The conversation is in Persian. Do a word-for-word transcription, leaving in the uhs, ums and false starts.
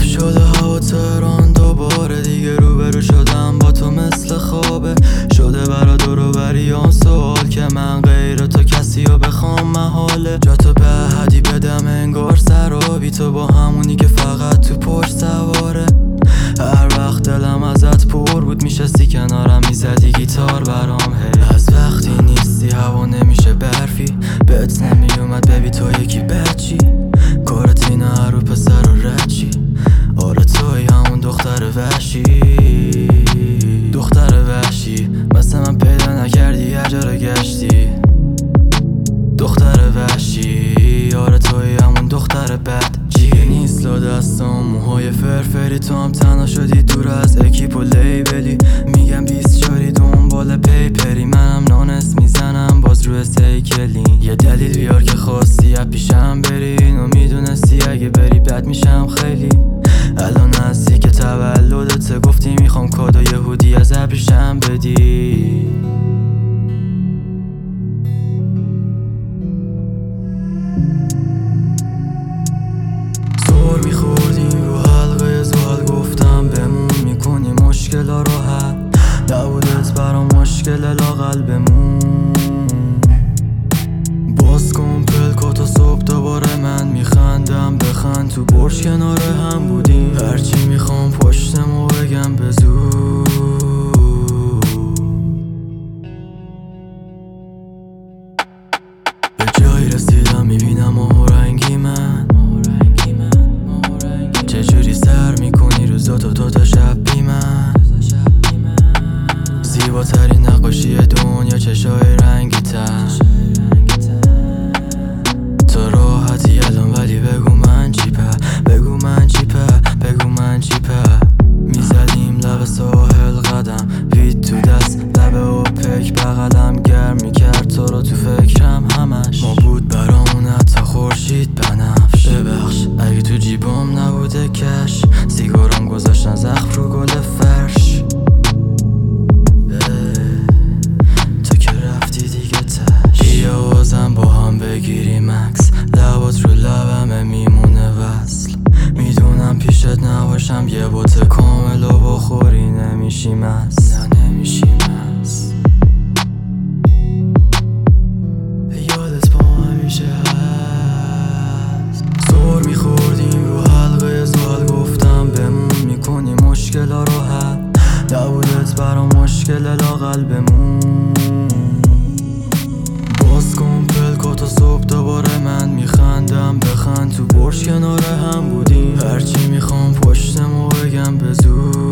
شب شده هوا تهران دوباره دیگه روبرو شدم با تو مثل خوابه شده برا دورو بریان سوال که من غیر تو کسی رو بخوام محاله جاتو به حدی بدم انگار سرابی تو با همونی که فقط تو پشت سواره هر وقت دلم ازت پر بود میشستی کنارم میزدی گیتار برام هی از وقتی نیستی هوا نمیشه برفی بهت نمیومد ببی تو یکی بچی کارت اینه رو پسر و رچی آره توی همون دختر وحشی دختر وحشی مثل من پیدا نکردی هر جا رو گشتی دختر وحشی آره توی همون دختر بد جی نیست لا دستام موهای فرفری تو هم تنها شدی دور از اکیپ و لیبلی میگم بیست چاری دنبال پیپری منم نانست میزنم باز روی سیکلی یه دلیل بیار که خواستی از پیشم بری اینو میدونستی اگه بری بد میشم خیلی الان هستی که تولدت گفتی میخوام کادو یهودی از پیشم بدی زور میخوردیم رو حلقه زوال گفتم بمون میکنی مشکل رو حل نبودت برا مشکل لاقل بمون باز کن پلکا تا صبح دوباره من میخندم بخند تو برج کنار هم بودیم هرچی میخوام پشتمو بگم به زور به جایی رسیدم میبینم ماه رنگی من چجوری سر میکنی روزاتو تو تا شب بی من زیباترین نقاشی دنیا چشای رنگی تر تو راحتی الان ولی بگو من چی په بگو من چی په بگو من چی په میزدیم لب ساحل قدم وید تو دست لب اوپک بغلم گرم میکرد تو رو تو فکرم همش ما بود برامون حتی خورشید بنفش ببخش اگه تو جیبم نبوده کش سیگارم گذاشتن زخم رو گل فرش تو که رفتی دیگه تش بیا بازم با هم بگیریم عکس لبات رو لبمه میمونه وصل میدونم پیشت نباشم یه بوت کامل و بخوری نمیشیم از نه نمیشیم از یادت با همیشه هست زور میخوردیم رو حلقه زوال گفتم بمون میکنی مشکل رو حل نبودت برا مشکل لاقل بمون باز کن پلکا تا صبح دوباره من میخندم بخند تو برج کنار هم بودیم هرچی میخوام پشتمو بگم به زور